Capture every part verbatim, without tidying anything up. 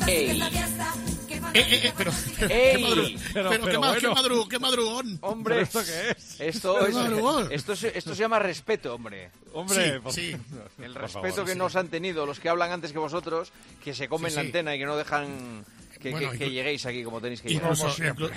Ey. Eh, eh, eh, pero, pero, Ey. qué, madru pero, pero, pero, qué, bueno. qué, madru qué madrugón. Hombre, ¿pero esto qué es? Esto, es, esto, se, esto se llama respeto, hombre. Hombre, sí, por, sí. El respeto favor, que sí. nos han tenido los que hablan antes que vosotros, que se comen sí, la sí. antena y que no dejan que, bueno, que, que lleguéis aquí como tenéis que llegar. Incluso, incluso,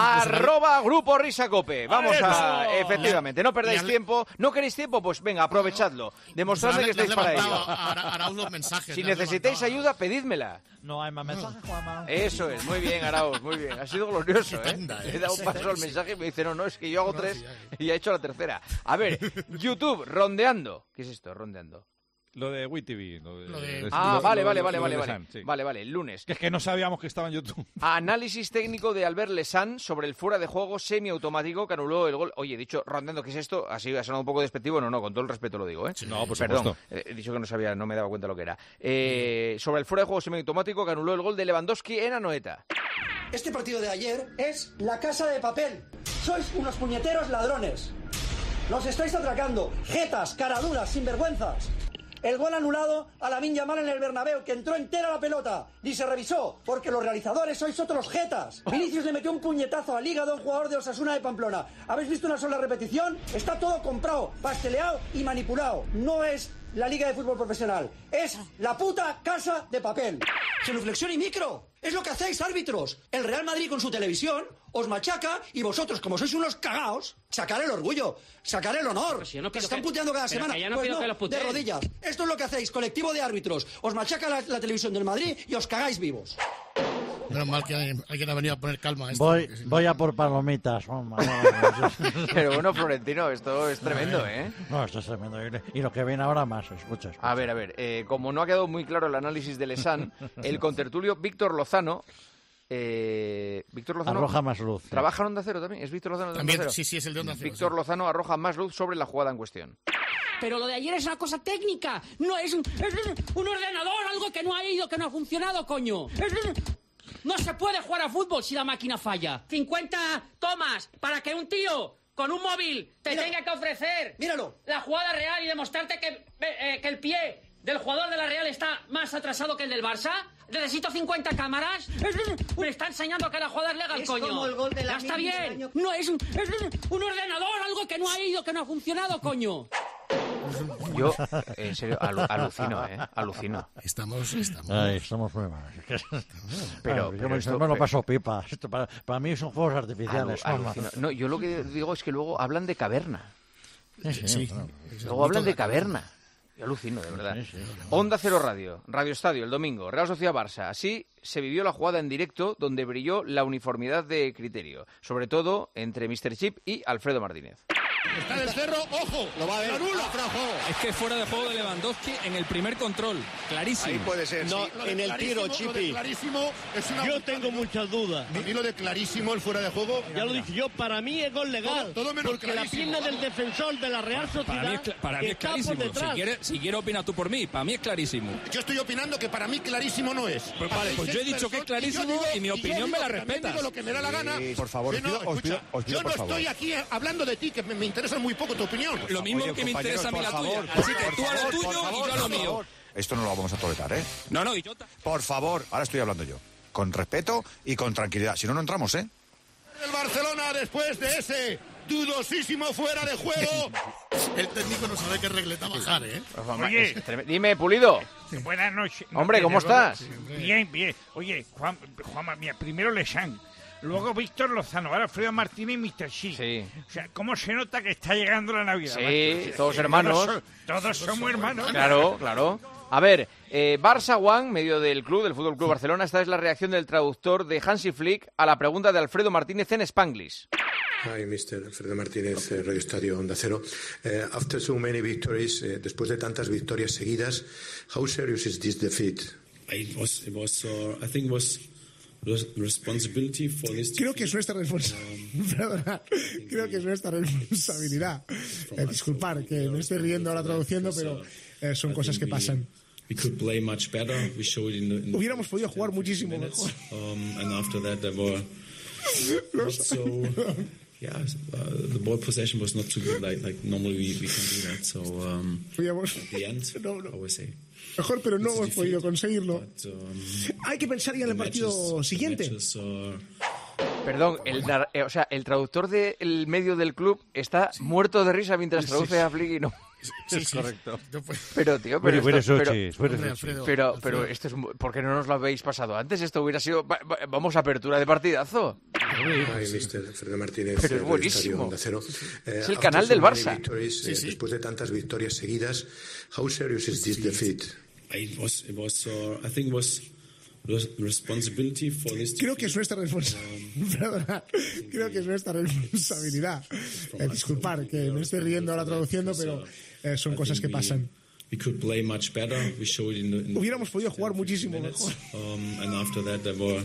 Arroba Grupo Risacope. Vamos a... Efectivamente, no perdáis tiempo. ¿No queréis tiempo? Pues venga, aprovechadlo. Demostradme que estáis para ello. Arauz los mensajes. Si necesitáis ayuda, pedídmela. No hay más mensajes, Juanma. Eso es, muy bien, Arauz, muy bien. Ha sido glorioso, ¿eh? Le he dado un paso al mensaje y me dice, no, no, es que yo hago tres y ya he hecho la tercera. A ver, YouTube, rondeando. ¿Qué es esto, rondeando? Lo de WeTV. Lo de, lo de... Ah, lo, vale, lo, vale, lo, vale, lo vale, vale. Lesan, sí. Vale, vale, el lunes. Que es que no sabíamos que estaba en YouTube. Análisis técnico de Albert Lesan sobre el fuera de juego semiautomático que anuló el gol. Oye, he dicho, rondeando, ¿qué es esto? Así ha sonado un poco despectivo. No, no, con todo el respeto lo digo, ¿eh? Sí, no, por Perdón, supuesto. eh, he dicho que no sabía, no me daba cuenta lo que era. Eh, sobre el fuera de juego semiautomático que anuló el gol de Lewandowski en Anoeta. Este partido de ayer es la casa de papel. Sois unos puñeteros ladrones. Nos estáis atracando. Jetas, caraduras, sinvergüenzas. El gol anulado a Lamine Yamal en el Bernabéu, que entró entera la pelota, ni se revisó, porque los realizadores sois otros jetas. Vinicius le metió un puñetazo al hígado a un jugador de Osasuna de Pamplona. ¿Habéis visto una sola repetición? Está todo comprado, pasteleado y manipulado. No es la Liga de Fútbol Profesional, es la puta casa de papel. Genuflexión y micro, es lo que hacéis, árbitros. El Real Madrid con su televisión os machaca y vosotros, como sois unos cagaos, sacar el orgullo, sacar el honor. Si no que se están puteando cada semana, no pues no, de rodillas. Esto es lo que hacéis, colectivo de árbitros. Os machaca la, la televisión del Madrid y os cagáis vivos. Menos mal que alguien ha venido a poner calma a esto. Voy, si no... voy a por palomitas. Oh, no, no, no. Pero bueno, Florentino, esto es tremendo, ¿eh? No, esto es tremendo. Y lo que viene ahora más, escucha. escucha. A ver, a ver, eh, como no ha quedado muy claro el análisis de Lesan, el contertulio Víctor Lozano... Eh, Víctor Lozano arroja más luz. ¿Trabaja en Onda Cero también? ¿Es Víctor Lozano de también, Onda Cero? Sí, sí, es el de Onda Cero. Víctor sí. Lozano arroja más luz sobre la jugada en cuestión. Pero lo de ayer es una cosa técnica. No es un, es un ordenador, algo que no ha ido, que no ha funcionado, coño. Es un... No se puede jugar a fútbol si la máquina falla. cincuenta tomas para que un tío con un móvil te Mira, tenga que ofrecer míralo. la jugada real y demostrarte que, eh, que el pie del jugador de la Real está más atrasado que el del Barça. Necesito cincuenta cámaras. Me está enseñando que la jugada es legal, es coño. Como el gol de la ya está bien. No, es un, es un ordenador, algo que no ha ido, que no ha funcionado, coño. Yo, en serio, alu alucino, ¿eh? Alucino. Estamos, estamos. Ay, estamos muy mal. Pero, Ay, pero yo esto, me lo pero... paso pipa. Esto para, para mí son juegos artificiales. Alu alucino. No, yo lo que digo es que luego hablan de caverna. Sí, sí. sí. Claro. Luego hablan de caverna. Yo alucino, de verdad. Sí, sí, Onda Cero Radio, Radio Estadio, el domingo, Real Sociedad Barça. Así se vivió la jugada en directo, donde brilló la uniformidad de criterio, sobre todo entre míster Chip y Alfredo Martínez. Está en el cerro, ojo, lo va a ver. Es que fuera de juego de Lewandowski en el primer control, clarísimo. Ahí puede ser. No, sí. en el tiro, Chipi. Clarísimo es una... Yo tengo muchas dudas. A mí lo de clarísimo, el fuera de juego. Ya lo dije yo, para mí es gol legal. Todo, todo menos porque clarísimo. la pierna del defensor de la Real Sociedad. Para mí es, para mí es clarísimo. Si quieres, si quieres opinar tú por mí, para mí es clarísimo. Yo estoy opinando que para mí clarísimo no es. Pues vale, pues yo he dicho que es clarísimo y, digo, y mi opinión y me la respetas. Digo lo que me da la gana. Sí, por favor, no, os pido, os pido, os pido, yo por no favor. estoy aquí hablando de ti, que me, me interesa muy poco tu opinión. Lo mismo Oye, que me interesa a mí la favor, tuya. Así que tú a lo favor, tuyo favor, y yo a lo mío. favor. Esto no lo vamos a tolerar, ¿eh? No, no, y yo... Por favor, ahora estoy hablando yo. Con respeto y con tranquilidad. Si no, no entramos, ¿eh? El Barcelona, después de ese dudosísimo fuera de juego. El técnico no sabe qué regleta bajar, ¿eh? Oye, dime, Pulido. Buenas noches. Hombre, ¿cómo estás? Bien, bien. Oye, Juan, Juanma, mira, primero Lesan, luego Víctor Lozano, ahora Alfredo Martínez y míster Xi. Sí. O sea, ¿cómo se nota que está llegando la Navidad? Sí, ¿vale? todos hermanos. Todos, todos somos hermanos. Claro, claro. A ver, eh, Barça One, medio del club, del Fútbol Club Barcelona, esta es la reacción del traductor de Hansi Flick a la pregunta de Alfredo Martínez en Spanglish. Hi, mister Alfredo Martínez, eh, Radio Estadio Onda Cero. Uh, after so many victories, eh, después de tantas victorias seguidas, how serious is this defeat? It was, it was, uh, I think it was responsibility for this. Creo que es nuestra responsabilidad. Creo que es nuestra responsabilidad. Eh, disculpar que me estoy riendo ahora traduciendo, pero eh, son cosas que pasan. We could play much better. We showed in the, in Hubiéramos podido jugar muchísimo mejor. Um, and after that, there were not so. Yeah, uh, the ball possession was not too good. Like like normally we, we can do that. So um, at the end, no, no. I would say Mejor, pero no hemos defeat, podido conseguirlo. but, um, Hay que pensar ya en el the partido matches- the siguiente. matches are- Perdón, el, nar- eh, o sea, el traductor del medio del club está muerto de risa mientras Sí, traduce sí. a Flick y no. Sí, sí. Correcto. Yo, pues, Pero, tío, pero, Bueno, esto, buenas pero, noches, buenas Hombre, noches. Alfredo. pero, Alfredo. pero esto es, mu- ¿por qué no nos lo habéis pasado antes? Esto hubiera sido, va- va- vamos, apertura de partidazo. Hi, mister Alfredo Martínez, Pero es Radio buenísimo. Estadio Onda Cero. Eh, Es el after canal so del many Barça. victories, eh, Sí, sí. Después de tantas victorias seguidas, how serious is this defeat? It was, it was, uh, I think it was res- responsibility for this. Creo que es nuestra responsabilidad. Creo que es nuestra responsabilidad. Eh, disculpar que me estoy riendo ahora traduciendo, pero eh, son cosas que pasan. We could play much better. We showed in the, in the Hubiéramos podido jugar muchísimo minutes. mejor. Um, and after that, there were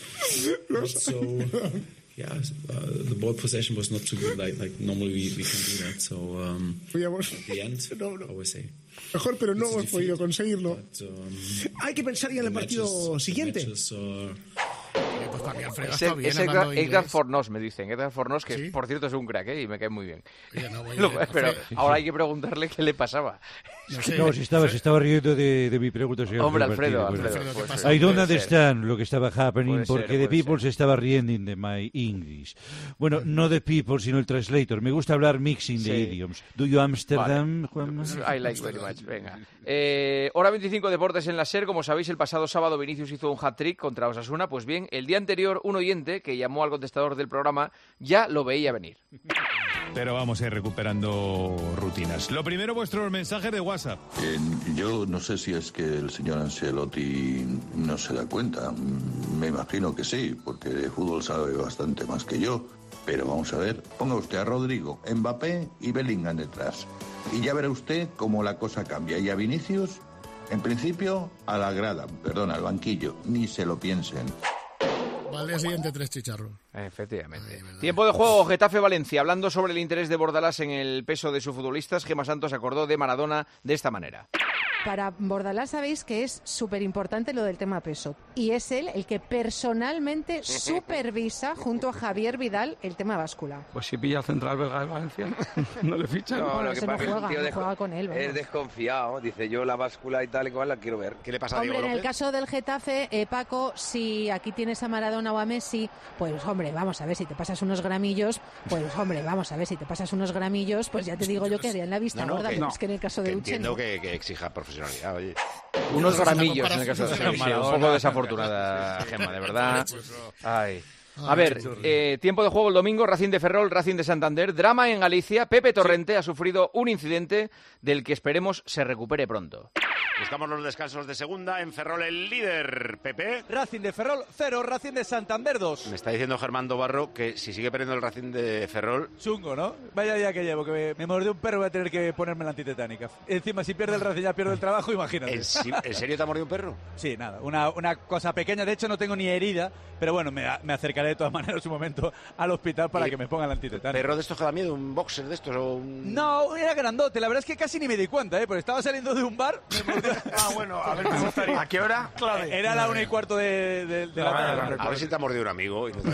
not so. Yeah, uh, the ball possession was not too good. Like, like normally we, we can do that. So um, Hubiéramos- at the end, No, no. I would say. Mejor, pero no It's a hemos podido defeat, conseguirlo. but, um, Hay que pensar ya en the el partido matches- the siguiente. matches are- pues para mí Alfredo Es, está el- bien es hablando Edgar, Edgar inglés. Fornos, me dicen. Edgar Fornos, que ¿Sí? por cierto es un crack, ¿eh? Y me cae muy bien. Oye, no, oye, Lo- pero Alfredo, ahora hay que preguntarle qué le pasaba. no sé. No, se estaba, se estaba riendo de, de mi pregunta, señor. Hombre, Martínez, Alfredo, bueno. Alfredo. Alfredo, ¿qué puede pasa? ser, I don't puede ser. understand lo que estaba happening Puede ser, porque the puede people ser. se estaba riendo de my English. Bueno, no the people, sino el translator. Me gusta hablar mixing the Sí. idioms. Do you Amsterdam, Juanma? I like very much. Venga. Eh, hora veinticinco Deportes en la SER. Como sabéis, el pasado sábado Vinicius hizo un hat-trick contra Osasuna. Pues bien, el día anterior un oyente que llamó al contestador del programa ya lo veía venir. Pero vamos a ir recuperando rutinas. Lo primero, vuestros mensajes de WhatsApp. Eh, yo no sé si es que el señor Ancelotti no se da cuenta. Mm, Me imagino que sí, porque de fútbol sabe bastante más que yo. Pero vamos a ver, ponga usted a Rodrigo, Mbappé y Bellingham detrás. Y ya verá usted cómo la cosa cambia. Y a Vinicius, en principio, a la grada, perdón, al banquillo. Ni se lo piensen. Al día siguiente tres chicharros. Efectivamente. Tiempo de juego, Getafe-Valencia. Hablando sobre el interés de Bordalás en el peso de sus futbolistas, Gemma Santos acordó de Maradona de esta manera. Para Bordalás sabéis que es súper importante lo del tema peso. Y es él el que personalmente supervisa junto a Javier Vidal el tema báscula. Pues si pilla al central belga de Valencia, no le fichan. No, lo ese que no pasa es que juega, el tío no desco- juega con él, vamos. es desconfiado. Dice, yo la báscula y tal y cual la quiero ver. ¿Qué le pasa Hombre, en el caso del Getafe, eh, Paco, si aquí tienes a Maradona o a Messi, pues hombre, vamos a ver si te pasas unos gramillos, pues hombre, vamos a ver si te pasas unos gramillos, pues ya te digo yo que harían la vista gorda, pero es que en el caso de que Uche entiendo no. que, que exija profesionalidad, oye. Unos Esa gramillos en el caso de comparación sí, con sí, un Maradona. poco desafortunada, Gemma, de verdad. Ay. A ver, eh, tiempo de juego el domingo, Racing de Ferrol, Racing de Santander, drama en Galicia, Pepe Torrente ha sufrido un incidente del que esperemos se recupere pronto. Buscamos los descansos de segunda en Ferrol, el líder, Pepe. Racing de Ferrol cero, Racing de Santander dos. Me está diciendo Germán Barro que si sigue perdiendo el Racing de Ferrol... Chungo, ¿no? Vaya día que llevo, que me, me mordió un perro y voy a tener que ponerme la antitetánica. Encima, si pierde el Racing ya pierdo el trabajo, imagínate. ¿En, si- ¿en serio te ha mordido un perro? Sí, nada, una, una cosa pequeña. De hecho, no tengo ni herida, pero bueno, me, me acercaré de todas maneras en su momento al hospital para ¿Y que me pongan la antitetánica. ¿Perro de estos que da miedo? ¿Un boxer de estos? O un... No, era grandote. La verdad es que casi ni me di cuenta, ¿eh? Porque estaba saliendo de un bar. Ah, bueno, a ver cómo estaría. ¿A qué hora? Clave. Era la una y cuarto de, de- de la tarde. A ver si te ha mordido un amigo. Y, no te-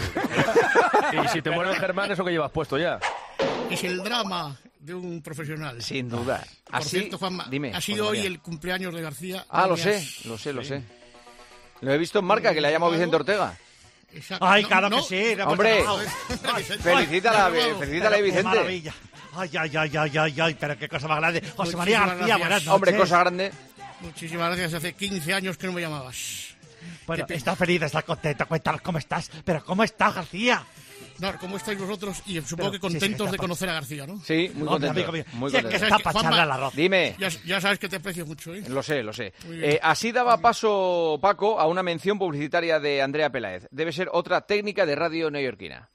Y si te muerde Germán, eso que llevas puesto ya. Es el drama de un profesional. Sin duda. Por Así, cierto, Juanma, dime, ha sido Juan hoy María. el cumpleaños de García. Ah, lo No me sé, has- lo sé, lo sé. Lo he visto en marca, que le ha llamado Vicente Ortega. Exacto. Ay, No, claro no. que sí. la Hombre, puerta abajo. felicítala, Ay, felicítala, pero qué Vicente. maravilla. Ay, ay, ay, ay, ay, ay, pero qué cosa más grande. José María Muchísimas García, gracias. buenas noches. Hombre, cosa grande. Muchísimas gracias. Hace quince años que no me llamabas. Bueno, Qué pe- estás feliz, estás contento, cuéntanos cómo estás. Pero ¿cómo estás, García? No, ¿cómo estáis vosotros? Y supongo Pero, que sí, sí, contentos está de pa- conocer a García, ¿no? Sí, muy Hombre, contento. amigo mío. Muy Si es contento. que Ya sabes está que, para Juanma, echarle al arroz. Dime. Ya, ya sabes que te aprecio mucho, ¿eh? Lo sé, lo sé. Muy bien. Eh, así daba paso, Paco, a una mención publicitaria de Andrea Peláez. Debe ser otra técnica de radio neoyorquina.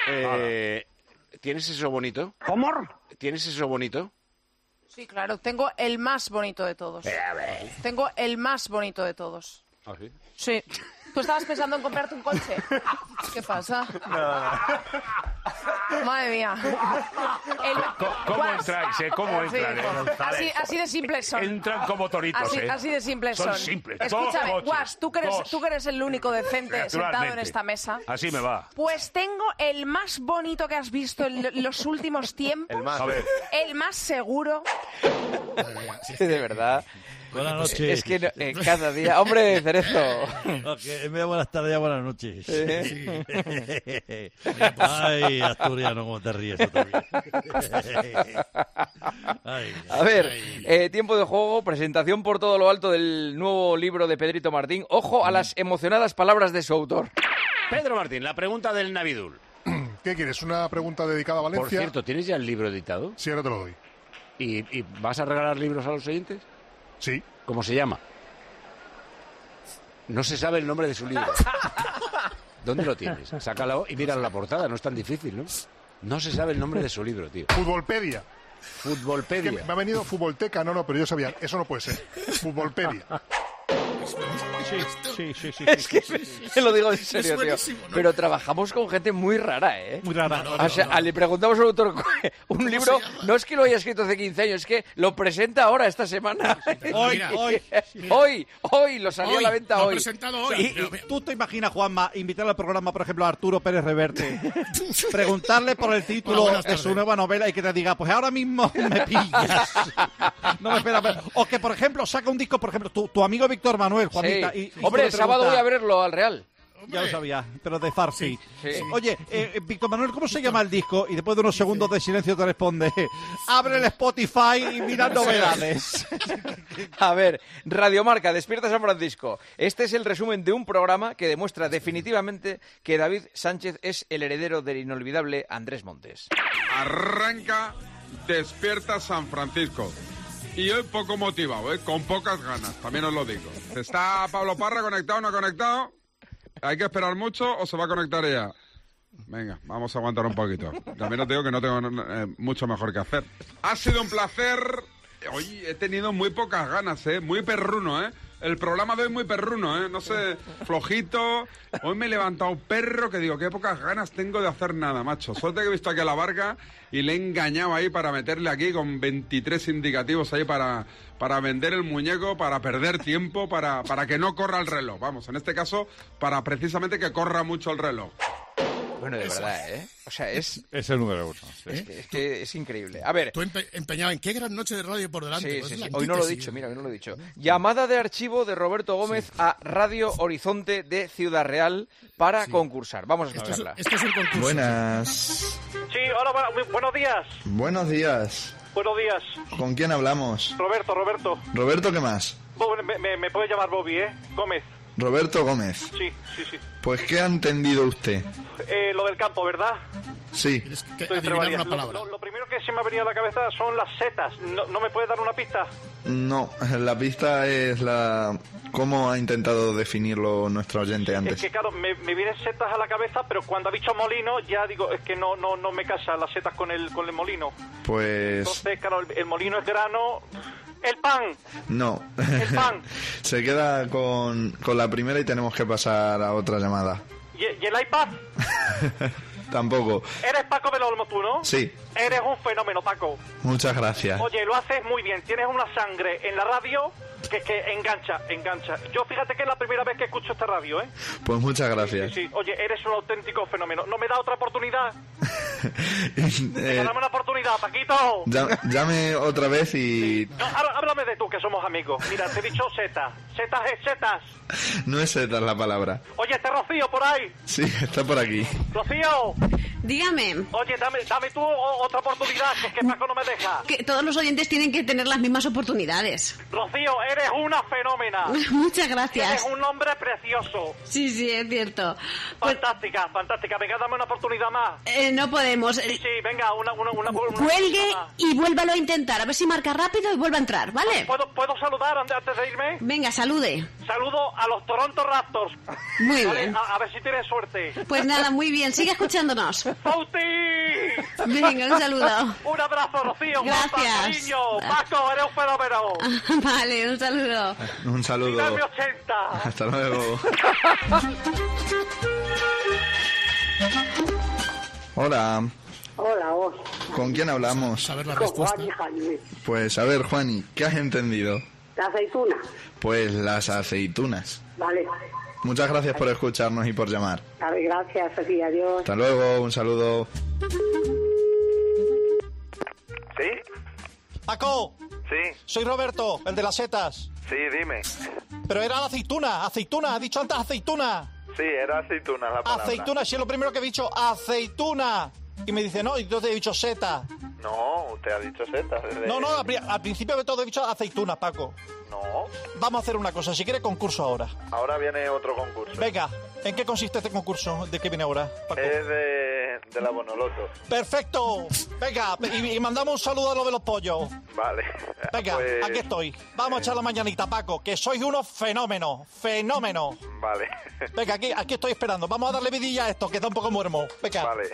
Eh, ¿Tienes eso bonito? ¿Cómo? ¿Tienes eso bonito? Sí, claro, tengo el más bonito de todos. Tengo el más bonito de todos. ¿Ah, sí? Sí. ¿Tú estabas pensando en comprarte un coche? ¿Qué pasa? Madre mía. El- ¿Cómo Guas. entráis, eh? ¿Cómo Sí. entran, eh? Así, así de simples son. Entran como toritos, Así, eh. así de simples son. Son simples. Escúchame, Dos coches, Guas, tú que, eres, dos. tú que eres el único decente sentado en Naturalmente. esta mesa. Así me va. Pues tengo el más bonito que has visto en los últimos tiempos. El más. A ver. El más seguro. Sí, de verdad. Buenas noches. Es que no- eh, cada día... ¡Hombre, Cerezo! Ok, en vez de buenas tardes, ya buenas noches. Sí. Ay, Asturiano, cómo te ríes tú también. Ay, A ver, eh, tiempo de juego, presentación por todo lo alto del nuevo libro de Pedrito Martín. Ojo a las emocionadas palabras de su autor. Pedro Martín, la pregunta del Navidul. ¿Qué quieres? ¿Una pregunta dedicada a Valencia? Por cierto, ¿tienes ya el libro editado? Sí, ahora te lo doy. ¿Y, y vas a regalar libros a los oyentes? Sí. ¿Cómo se llama? No se sabe el nombre de su libro. ¿Dónde lo tienes? Sácalo y mira la portada, no es tan difícil, ¿no? No se sabe el nombre de su libro, tío. Futbolpedia. Futbolpedia. Que me ha venido Futbolteca, no, no, pero yo sabía, eso no puede ser. Futbolpedia. Sí, sí, sí, sí. Es que sí, sí. se lo digo en serio, tío. buenísimo, ¿no? Pero trabajamos con gente muy rara, ¿eh? Muy rara. No, no, O sea, no, no. le preguntamos al autor un libro, no es que lo haya escrito hace quince años, es que lo presenta ahora, esta semana. Hoy, Mira, hoy. Hoy, hoy, lo salió Hoy, a la venta lo ha hoy. presentado hoy. Y, y tú te imaginas, Juanma, invitar al programa, por ejemplo, a Arturo Pérez Reverte, preguntarle por el título Hola, buenas de su tardes. nueva novela y que te diga, pues ahora mismo me pillas. No me esperas. ver. O que, por ejemplo, saca un disco, por ejemplo, tu, tu amigo Víctor Manuel, Juanita. Sí. Y, y tú Hombre, le el sábado preguntas- voy a verlo al Real. Ya lo sabía, pero de Farsi. Sí, sí. Oye, eh, Víctor Manuel, ¿cómo se llama el disco? Y después de unos segundos de silencio te responde, abre el Spotify y mira novedades. A ver, Radiomarca, Despierta San Francisco. Este es el resumen de un programa que demuestra definitivamente que David Sánchez es el heredero del inolvidable Andrés Montes. Arranca Despierta San Francisco. Y hoy poco motivado, ¿eh? Con pocas ganas, también os lo digo. ¿Está Pablo Parra conectado o no conectado? ¿Hay que esperar mucho o se va a conectar ya? Venga, vamos a aguantar un poquito. También os digo que no tengo eh, mucho mejor que hacer. Ha sido un placer. Hoy he tenido muy pocas ganas, ¿eh? Muy perruno, ¿eh? El programa de hoy muy perruno, ¿eh? No sé, flojito. Hoy me he levantado perro que digo, qué pocas ganas tengo de hacer nada, macho. Suerte que he visto aquí a la Varga y le he engañado ahí para meterle aquí con veintitrés indicativos ahí para, para vender el muñeco, para perder tiempo, para, para que no corra el reloj. Vamos, en este caso, para precisamente que corra mucho el reloj. Bueno, de verdad, ¿eh? O sea, es... Es el número uno. Sí. Es que, es que es increíble. A ver... Tú empe- empeñado en qué gran noche de radio por delante. Sí, Pues sí, es sí. la Hoy no lo he antítesis. dicho, mira, hoy no lo he dicho. Llamada de archivo de Roberto Gómez a Radio Horizonte de Ciudad Real para concursar. Vamos a Esto es, escucharla. esto es un concurso. Buenas. Sí, hola, bu- bu- buenos días. Buenos días. Buenos días. ¿Con quién hablamos? Roberto, Roberto. Roberto, ¿qué más? Bo- Me, me, me puede llamar Bobby, ¿eh? Gómez. Roberto Gómez. Sí, sí, sí. Pues, ¿qué ha entendido usted? Eh, lo del campo, ¿verdad? Sí. Que Estoy entre adivinar varias. una Lo, palabra. lo- lo primero que se me ha venido a la cabeza son las setas. ¿No, no me puede dar una pista? No, la pista es la... ¿Cómo ha intentado definirlo nuestro oyente Es antes? que, claro, me, me vienen setas a la cabeza, pero cuando ha dicho molino, ya digo, es que no no no me casa las setas con el, con el molino. Pues... Entonces, claro, el, el molino es grano. ¡El pan! No. ¡El pan! Se queda con, con la primera y tenemos que pasar a otra llamada. ¿Y, y el iPad? Tampoco. Eres Paco del Olmo, tú, ¿no? Sí. Eres un fenómeno, Paco. Muchas gracias. Oye, lo haces muy bien. Tienes una sangre en la radio que, que engancha, engancha. Yo fíjate que es la primera vez que escucho esta radio, ¿eh? Pues muchas gracias. Sí, sí. Oye, eres un auténtico fenómeno. ¿No me da otra oportunidad? Eh, Dame una oportunidad, Paquito. ya- llame otra vez y... No, há- háblame de tú, que somos amigos. Mira, te he dicho setas. Setas es setas. No es Z la palabra. Oye, este Rocío por ahí. Sí, está por aquí. Rocío. Dígame. Oye, dame, dame tú o- otra oportunidad, que es que Paco no me deja. Que todos los oyentes tienen que tener las mismas oportunidades. Rocío, eres una fenómena. Muchas gracias. Eres un hombre precioso. Sí, sí, es cierto. Fantástica, fantástica. Venga, dame una oportunidad más. Eh, no podemos. Sí, sí, venga, una, una, una, una Cuelgue más. y vuélvalo a intentar. A ver si marca rápido y vuelva a entrar, ¿vale? ¿Puedo, ¿Puedo saludar antes antes de irme? Venga, salude. Saludo a los Toronto Raptors. Muy Vale, bien. A, a ver si tienes suerte. Pues nada, muy bien. Sigue escuchándonos. ¡Fauti! Venga, un saludo. Un abrazo, Rocío. Gracias. Guapa, cariño. Paco, eres un fenómeno. Vale, un saludo. Un saludo. Dame ochenta. Hasta luego. Hola. Hola, vos. ¿Con quién hablamos? Saber la Con respuesta. Juan y Jaime. Pues a ver, Juani, ¿qué has entendido? La aceituna. Pues las aceitunas. Vale. Muchas gracias por escucharnos y por llamar. Vale, gracias, Sofía. Adiós. Hasta luego, un saludo. ¿Sí? Paco, Sí. soy Roberto, el de las setas. Sí, dime. Pero era la aceituna, aceituna, ha dicho antes aceituna. Sí, era aceituna la palabra. Aceituna, sí es lo primero que he dicho, aceituna. Y me dice, no, y entonces he dicho seta. No, usted ha dicho seta. Desde... No, no, al, pri- al principio de todo he dicho aceituna, Paco. No. Vamos a hacer una cosa, si quieres concurso ahora. Ahora viene otro concurso. Venga, ¿en qué consiste este concurso? ¿De qué viene ahora, Paco? Es de, de la Bonoloto. ¡Perfecto! Venga, y, y mandamos un saludo a lo de los pollos. Vale. Venga, Pues- aquí estoy. Vamos a echar la mañanita, Paco, que sois unos fenómenos, fenómenos. Vale. Venga, aquí, aquí estoy esperando. Vamos a darle vidilla a esto, que está un poco muermo. Venga. Vale.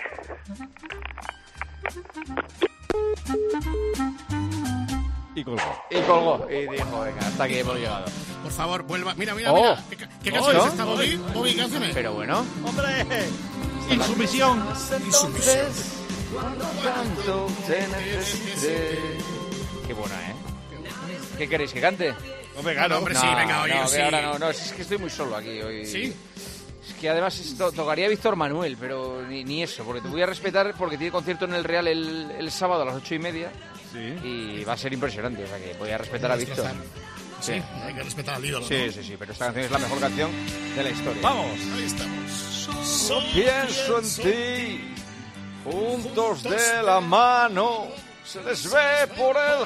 Y colgó. Y colgó. Y dijo, venga, hasta aquí hemos llegado. Por favor, vuelva. Mira, mira, Oh. mira. ¿Qué, qué canción ¿No? es esta, Bobby? Bobby, ¿qué canción es? Pero bueno. ¡Hombre! Insumisión. Insumisión. Tanto te necesité. Qué buena, ¿eh? ¿Qué queréis, que cante? Hombre, claro, hombre, sí, venga, oye, no, sí. que ahora no, no, es que estoy muy solo aquí hoy. ¿Sí? Es que además esto, tocaría Víctor Manuel, pero ni, ni eso, porque te voy a respetar porque tiene concierto en el Real el, el sábado a las ocho y media. Sí. Y va a ser impresionante, o sea que voy a respetar a Víctor. Sí, hay que respetar al ídolo, Sí, ¿no? sí, sí, pero esta canción es la mejor canción de la historia. Vamos. Ahí estamos. Solo pienso en ti, juntos de la mano, se les ve por el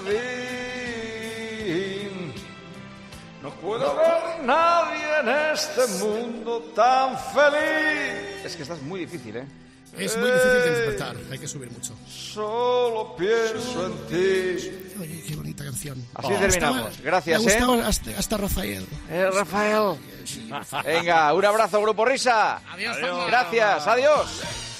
jardín. No puedo ver nadie en este mundo tan feliz. Es que estás muy difícil, ¿eh? Es muy difícil de despertar, hay que subir mucho. Solo pienso en ti. Oye, qué bonita canción. Así terminamos. Estaba- Gracias, me ha ¿eh? gustado hasta, hasta Rafael. Eh, Rafael. Venga, un abrazo, Grupo Risa. Adiós, Gracias, adiós.